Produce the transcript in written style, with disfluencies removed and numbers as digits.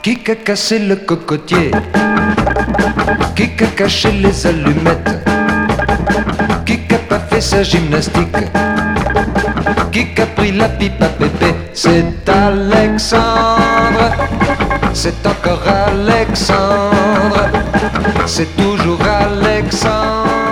Qui a cassé le cocotier? Qui a caché les allumettes? Qui a pas fait sa gymnastique? Qui a pris la pipe à pépé? C'est Alexandre, c'est encore Alexandre, c'est toujours Alexandre.